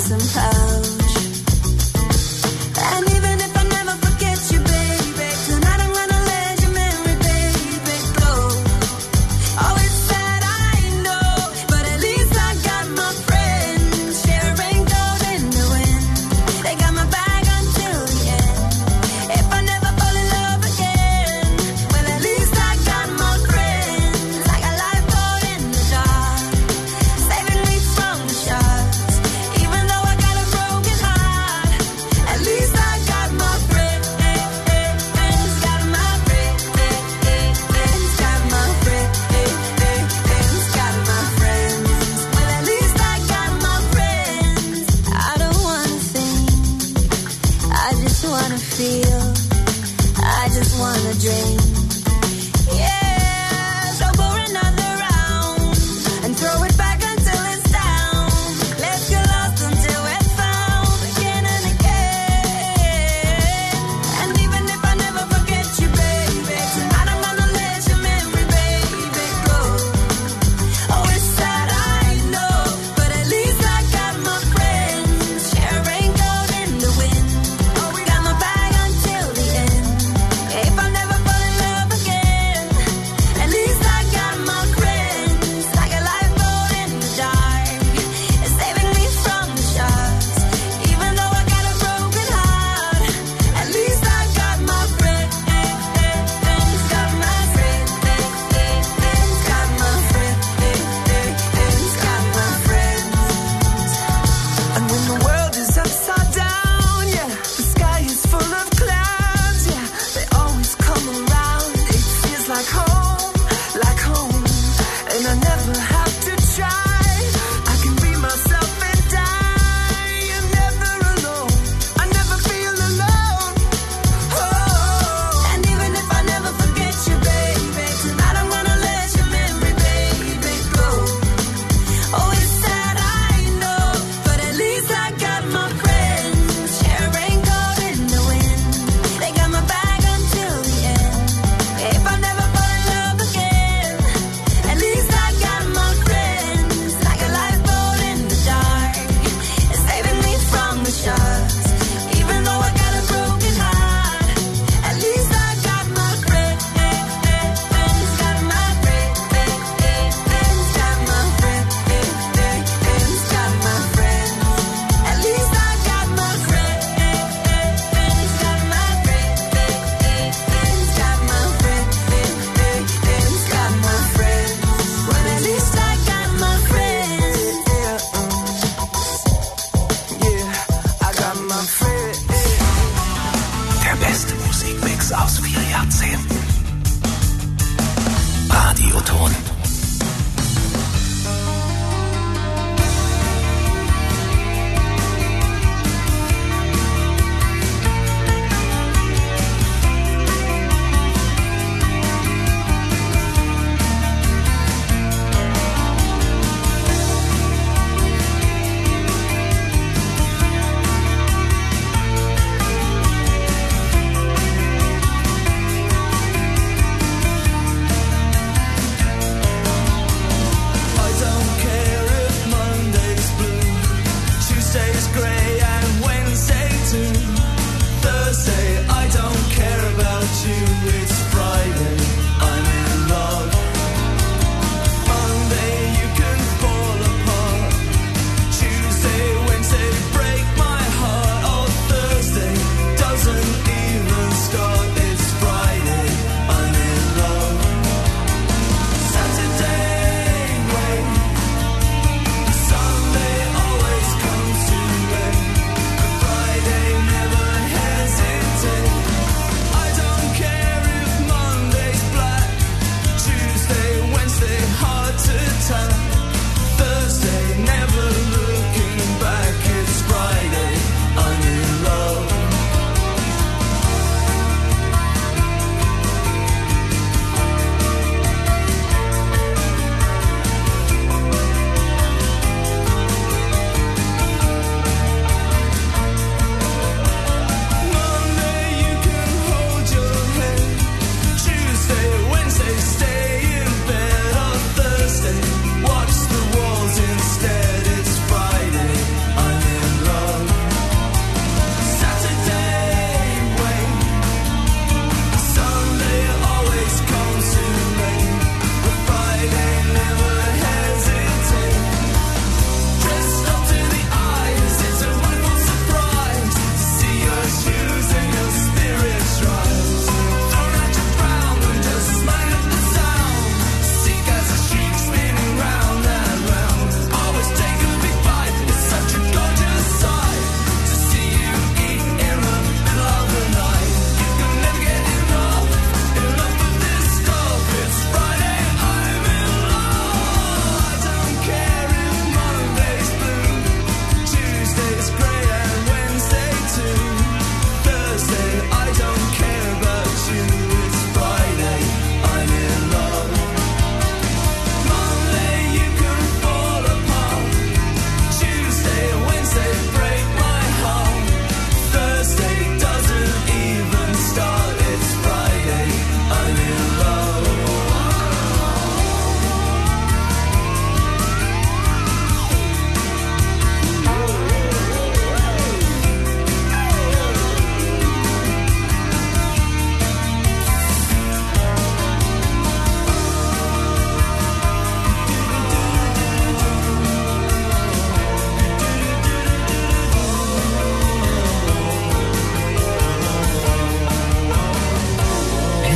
some pouch. And even if I never forget you, baby, tonight I'm gonna let your memory, baby, go. Oh, it's sad, I know, but at least I got my friends. Share a raincoat in the wind. They got my back until the end. If I never fall in love again, well, at least I got my friends. Like a lifeboat in the dark, saving me from the sharks. Even though I got a broken heart, at least I got my friends. Got my friends. Got my friends. Got my friends. Well, at least I got my friends. I don't wanna think, I just wanna feel, I just wanna drink. Yeah, so pour another round and throw it back until it's down. Let's get lost until we're found again and again. And even if I never forget you, baby, tonight I'm gonna let your memory, baby, go. Oh, it's sad, I know, but at least I got my friends. Share a raincoat in the wind. Oh, we got my bag until the end. If I never fall in love again, at least I got my friends. Like a lifeboat in the dark, it's saving me from the sharks. Even though I got a broken heart, at least I got my friends. Got my friends. Got my friends. Got my friends. And when the world is upside down, yeah, the sky is full of clouds, yeah, they always come around. It feels like home, and I never have to try. I can be myself and die. I'm never alone, I never feel alone. Oh, and even if I never forget you, baby, tonight I'm gonna let your memory, baby, go. Oh, it's sad, I know, but at least I got my friends. Share a raincoat in the wind. They got my bag until the end. If I never fall in love again, at least I got my friends. Like a lifeboat in the dark, it's saving me from the sharks. Even though I got a broken heart, at least I got my friends. Got my friends. Got my friends. Got my friends. At least I got my friends. Got my friends. Got my friends. Got my friends. Well, at least I got my friends. Yeah, I got my friends. Der beste Musikmix aus 4 Jahrzehnten. Radioton. Care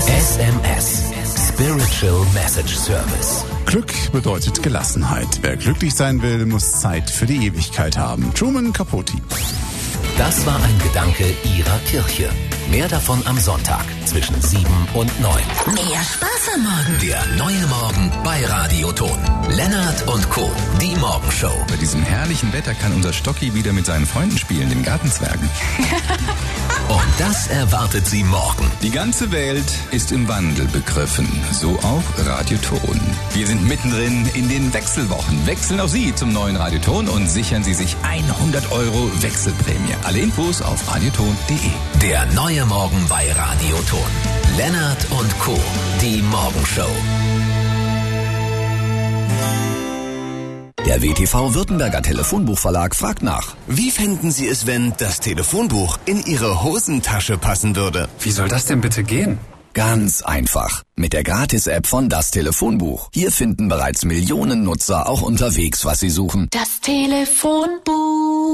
SMS. Spiritual Message Service. Glück bedeutet Gelassenheit. Wer glücklich sein will, muss Zeit für die Ewigkeit haben. Truman Capote. Das war ein Gedanke Ihrer Kirche. Mehr davon am Sonntag zwischen 7 und 9. Mehr Spaß am Morgen. Der neue Morgen bei Radioton. Lennart und Co. Die Morgenshow. Bei diesem herrlichen Wetter kann unser Stocki wieder mit seinen Freunden spielen, den Gartenzwergen. Und das erwartet Sie morgen. Die ganze Welt ist im Wandel begriffen, so auch Radioton. Wir sind mittendrin in den Wechselwochen. Wechseln auch Sie zum neuen Radioton und sichern Sie sich 100 € Wechselprämie. Alle Infos auf radioton.de. Der neue Morgen bei Radioton. Lennart und Co. Die Morgenshow. Der WTV Württemberger Telefonbuchverlag fragt nach. Wie fänden Sie es, wenn das Telefonbuch in Ihre Hosentasche passen würde? Wie soll das denn bitte gehen? Ganz einfach. Mit der Gratis-App von Das Telefonbuch. Hier finden bereits Millionen Nutzer auch unterwegs, was sie suchen. Das Telefonbuch.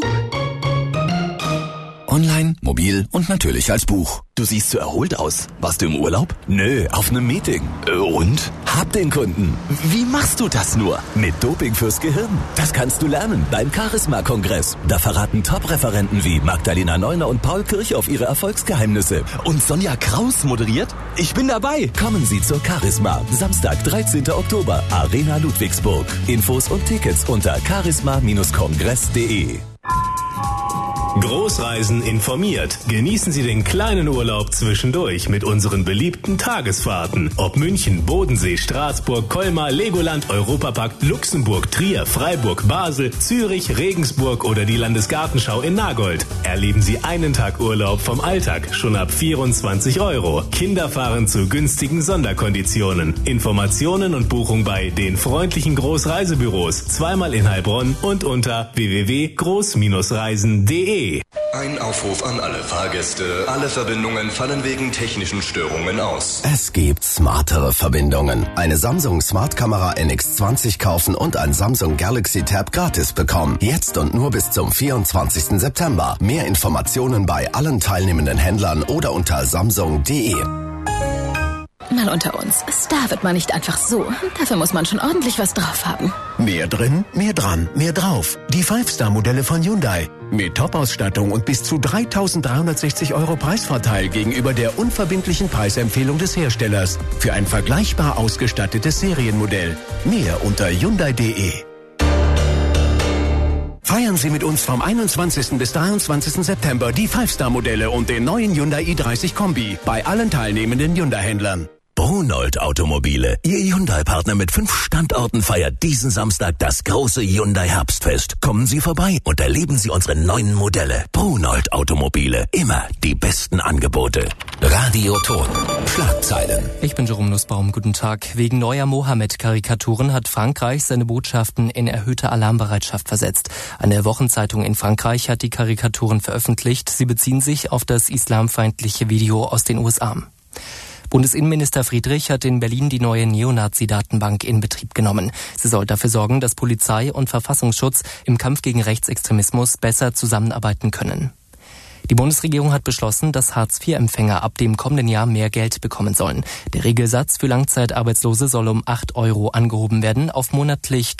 Online, mobil und natürlich als Buch. Du siehst so erholt aus. Warst du im Urlaub? Nö, auf einem Meeting. Und? Hab den Kunden. Wie machst du das nur? Mit Doping fürs Gehirn. Das kannst du lernen beim Charisma-Kongress. Da verraten Top-Referenten wie Magdalena Neuner und Paul Kirchhoff ihre Erfolgsgeheimnisse. Und Sonja Kraus moderiert? Ich bin dabei. Kommen Sie zur Charisma. Samstag, 13. Oktober, Arena Ludwigsburg. Infos und Tickets unter charisma-kongress.de. Großreisen informiert. Genießen Sie den kleinen Urlaub zwischendurch mit unseren beliebten Tagesfahrten. Ob München, Bodensee, Straßburg, Colmar, Legoland, Europapark, Luxemburg, Trier, Freiburg, Basel, Zürich, Regensburg oder die Landesgartenschau in Nagold. Erleben Sie einen Tag Urlaub vom Alltag, schon ab 24 €. Kinder fahren zu günstigen Sonderkonditionen. Informationen und Buchung bei den freundlichen Großreisebüros. Zweimal in Heilbronn und unter www.groß-reisen.de. Ein Aufruf an alle Fahrgäste. Alle Verbindungen fallen wegen technischen Störungen aus. Es gibt smartere Verbindungen. Eine Samsung Smart Camera NX20 kaufen und ein Samsung Galaxy Tab gratis bekommen. Jetzt und nur bis zum 24. September. Mehr Informationen bei allen teilnehmenden Händlern oder unter samsung.de. Mal unter uns. Star wird man nicht einfach so. Dafür muss man schon ordentlich was drauf haben. Mehr drin, mehr dran, mehr drauf. Die 5-Star-Modelle von Hyundai. Mit Top-Ausstattung und bis zu 3.360 € Preisvorteil gegenüber der unverbindlichen Preisempfehlung des Herstellers. Für ein vergleichbar ausgestattetes Serienmodell. Mehr unter Hyundai.de. Feiern Sie mit uns vom 21. bis 23. September die 5-Star-Modelle und den neuen Hyundai i30 Kombi bei allen teilnehmenden Hyundai-Händlern. Brunold Automobile, Ihr Hyundai-Partner mit 5 Standorten, feiert diesen Samstag das große Hyundai Herbstfest. Kommen Sie vorbei und erleben Sie unsere neuen Modelle. Brunold Automobile, immer die besten Angebote. Radioton. Schlagzeilen. Ich bin Jerome Nussbaum, guten Tag. Wegen neuer Mohammed-Karikaturen hat Frankreich seine Botschaften in erhöhte Alarmbereitschaft versetzt. Eine Wochenzeitung in Frankreich hat die Karikaturen veröffentlicht. Sie beziehen sich auf das islamfeindliche Video aus den USA. Bundesinnenminister Friedrich hat in Berlin die neue Neonazi-Datenbank in Betrieb genommen. Sie soll dafür sorgen, dass Polizei und Verfassungsschutz im Kampf gegen Rechtsextremismus besser zusammenarbeiten können. Die Bundesregierung hat beschlossen, dass Hartz-IV-Empfänger ab dem kommenden Jahr mehr Geld bekommen sollen. Der Regelsatz für Langzeitarbeitslose soll um 8 € angehoben werden auf monatlich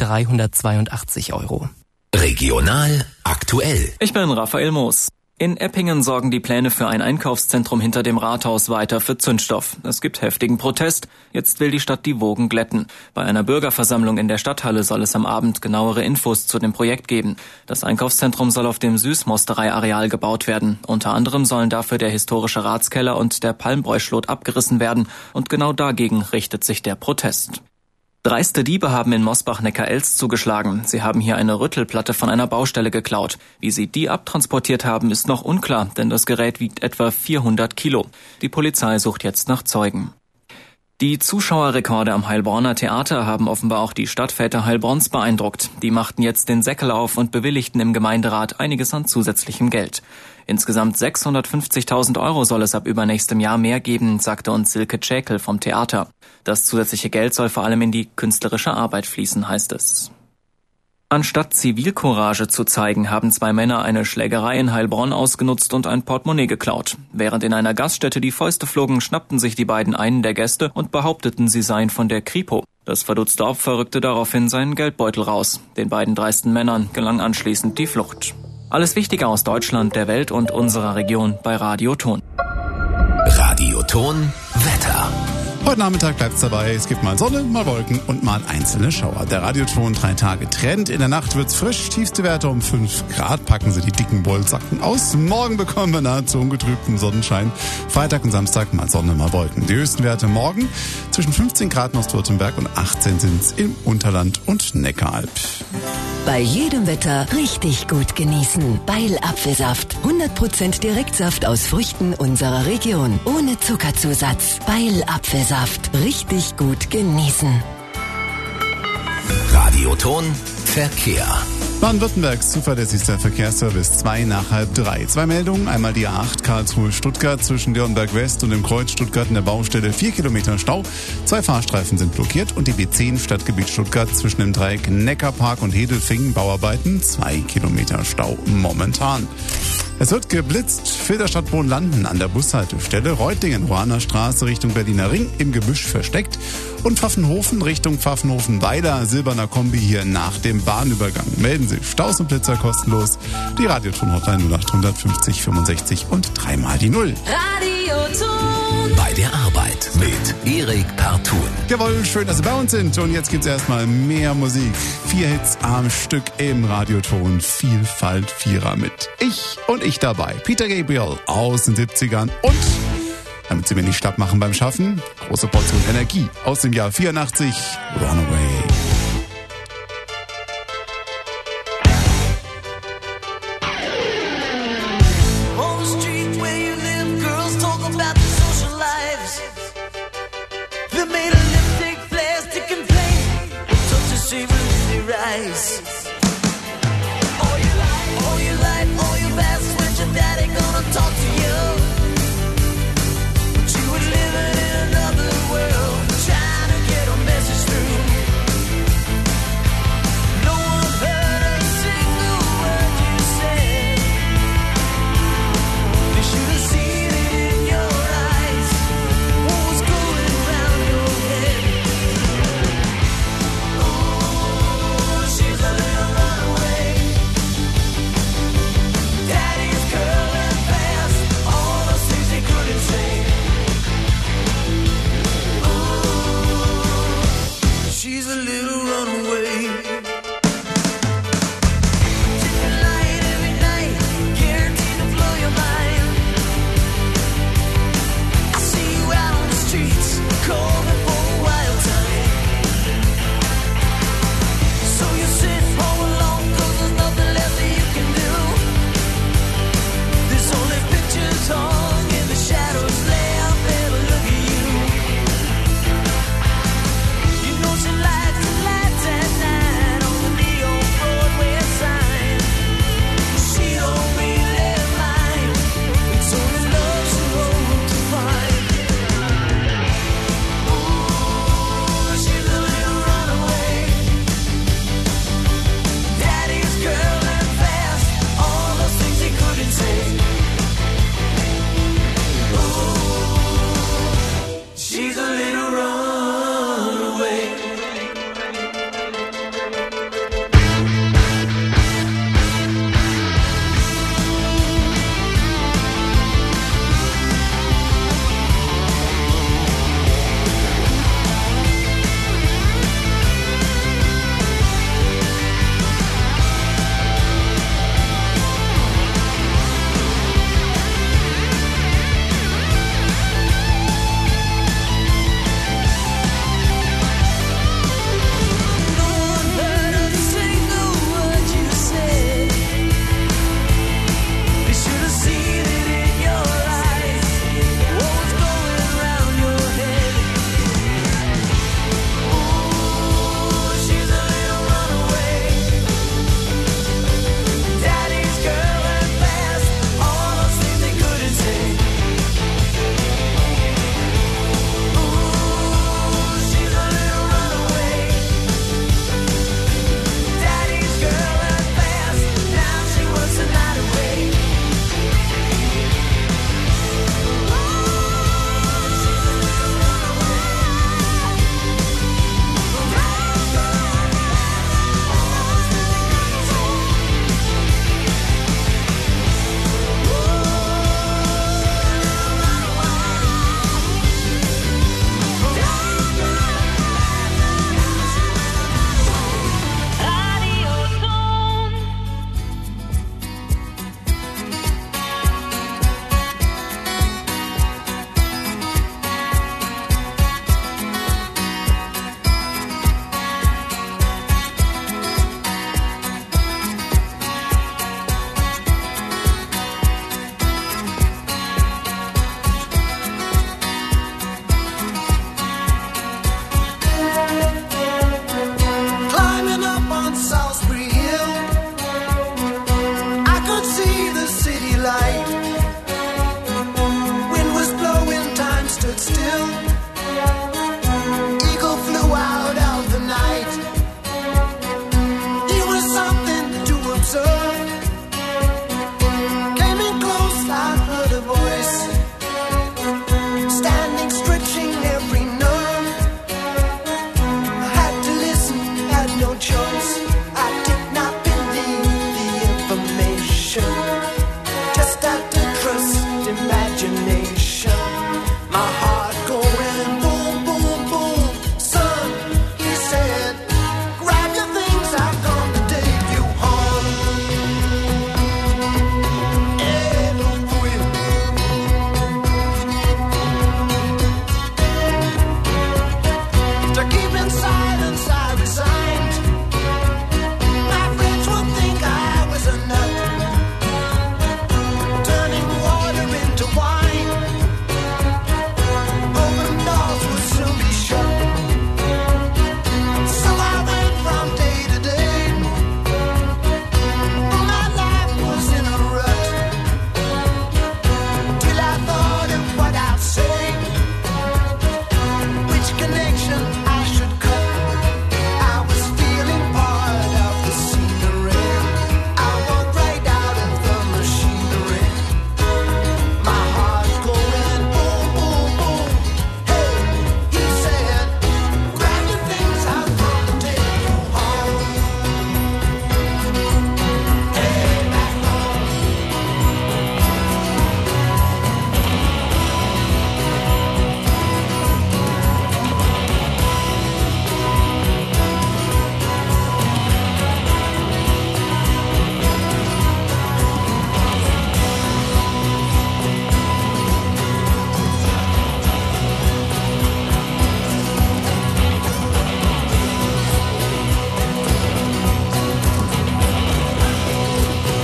382 €. Regional aktuell. Ich bin Raphael Moos. In Eppingen sorgen die Pläne für ein Einkaufszentrum hinter dem Rathaus weiter für Zündstoff. Es gibt heftigen Protest. Jetzt will die Stadt die Wogen glätten. Bei einer Bürgerversammlung in der Stadthalle soll es am Abend genauere Infos zu dem Projekt geben. Das Einkaufszentrum soll auf dem Süßmosterei-Areal gebaut werden. Unter anderem sollen dafür der historische Ratskeller und der Palmbräu-Schlot abgerissen werden. Und genau dagegen richtet sich der Protest. Dreiste Diebe haben in Mosbach-Neckar-Elst zugeschlagen. Sie haben hier eine Rüttelplatte von einer Baustelle geklaut. Wie sie die abtransportiert haben, ist noch unklar, denn das Gerät wiegt etwa 400 Kilo. Die Polizei sucht jetzt nach Zeugen. Die Zuschauerrekorde am Heilbronner Theater haben offenbar auch die Stadtväter Heilbronns beeindruckt. Die machten jetzt den Säckel auf und bewilligten im Gemeinderat einiges an zusätzlichem Geld. Insgesamt 650.000 € soll es ab übernächstem Jahr mehr geben, sagte uns Silke Tschäkel vom Theater. Das zusätzliche Geld soll vor allem in die künstlerische Arbeit fließen, heißt es. Anstatt Zivilcourage zu zeigen, haben 2 Männer eine Schlägerei in Heilbronn ausgenutzt und ein Portemonnaie geklaut. Während in einer Gaststätte die Fäuste flogen, schnappten sich die beiden einen der Gäste und behaupteten, sie seien von der Kripo. Das verdutzte Opfer rückte daraufhin seinen Geldbeutel raus. Den beiden dreisten Männern gelang anschließend die Flucht. Alles Wichtige aus Deutschland, der Welt und unserer Region bei Radio Ton. Radio Ton Wetter. Heute Nachmittag bleibt's dabei. Es gibt mal Sonne, mal Wolken und mal einzelne Schauer. Der Radioton 3 Tage Trend. In der Nacht wird's frisch. Tiefste Werte um 5 Grad. Packen Sie die dicken Wollsacken aus. Morgen bekommen wir nahezu ungetrübten Sonnenschein. Freitag und Samstag mal Sonne, mal Wolken. Die höchsten Werte morgen zwischen 15 Grad in Ostwürttemberg und 18 sind's im Unterland und Neckaralb. Bei jedem Wetter richtig gut genießen. Beil Apfelsaft. 100% Direktsaft aus Früchten unserer Region. Ohne Zuckerzusatz. Beil Apfelsaft. Richtig gut genießen. Radio Ton Verkehr. Baden-Württembergs zuverlässigster Verkehrsservice 2 nach halb 3. 2 Meldungen, einmal die A8 Karlsruhe-Stuttgart zwischen Dürnberg West und dem Kreuz Stuttgart in der Baustelle 4 Kilometer Stau. 2 Fahrstreifen sind blockiert und die B10 Stadtgebiet Stuttgart zwischen dem Dreieck Neckarpark und Hedelfingen Bauarbeiten 2 Kilometer Stau momentan. Es wird geblitzt, Filderstadt Bohnlanden an der Bushaltestelle, Reutlingen, Ruaner Straße Richtung Berliner Ring im Gebüsch versteckt und Pfaffenhofen Richtung Pfaffenhofen-Weiler, silberner Kombi hier nach dem Bahnübergang. Melden Sie Staus und Blitzer kostenlos. Die Radioton-Hotline 0800 50 65 und 3 mal die 0. Radioton. Bei der Arbeit mit Erik Parton. Jawohl, schön, dass Sie bei uns sind. Und jetzt gibt's erstmal mehr Musik. 4 Hits am Stück im Radioton. Vielfalt Vierer mit ich dabei. Peter Gabriel aus den 70ern und, damit Sie mir nicht schlapp machen beim Schaffen, große Portion Energie aus dem Jahr 84, Runaway. On the street where you live, girls talk about their social lives. They made a lipstick, plastic and plain, touch the savor in their eyes. All your life, all your best friends, your daddy gonna talk to you.